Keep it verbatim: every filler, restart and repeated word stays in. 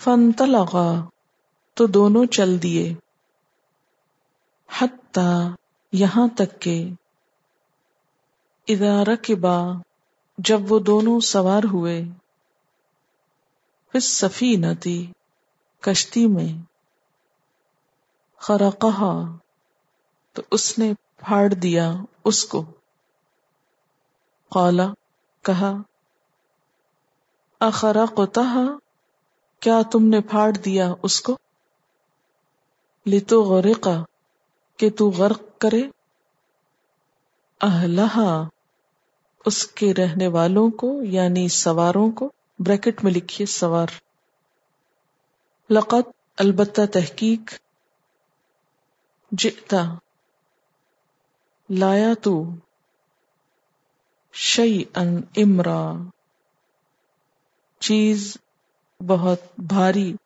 فانطلقا تو دونوں چل دیے، حتی یہاں تک کہ اذا رکبا جب وہ دونوں سوار ہوئے، فی السفینۃ کشتی میں، خرقہا تو اس نے پھاڑ دیا اس کو، قال کہا اخرقتہا کیا تم نے پھاڑ دیا اس کو، لتغرق کہ تو غرق کرے، اہلہا اس کے رہنے والوں کو یعنی سواروں کو، بریکٹ میں لکھیے سوار، لقد البتہ تحقیق، جئتا لایا تو، شیئن امرا چیز بہت بھاری،